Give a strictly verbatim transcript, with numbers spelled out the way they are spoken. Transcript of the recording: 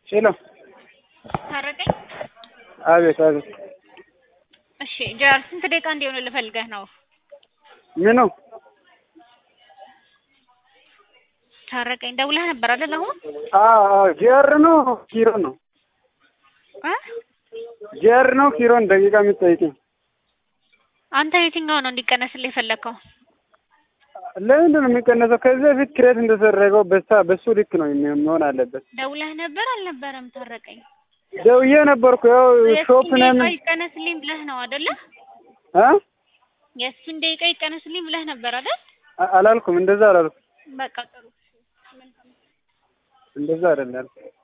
ሄሎ ታረቀኝ። አቤት አቤት። እሺ ጀራር ስንት ደቂቃ እንዲሆን ልፈልገህ ነው? ምን ነው? ታረቀኝ ደውለህ ነበር አይደል? አሁን አዎ ጀር ነው ኪሮ ነው አ ጀር ነው ኪሮን ደቂቃ የምትጠይቀኝ አንተ የትኛው ነው እንዲቀነስልህ የፈለከው? ለምንድን ነው የሚቀነሰው? ከዚህ በፊት ክሬት እንደተደረገው በሳ በሱ ልክ ነው የሚሆን አለበት። ደውለህ ነበር አልነበረም? ታረቀኝ ደውዬ ነበርኩ። ያው ሾፕ ነን ይቀነስልኝ ብለህ ነው አይደለ? አ የእሱን ደቂቃ ይቀነስልኝ ብለህ ነበር አይደል? አላልኩም፣ እንደዛ አላልኩም። በቃ ጥሩ እንደዛ አይደለም።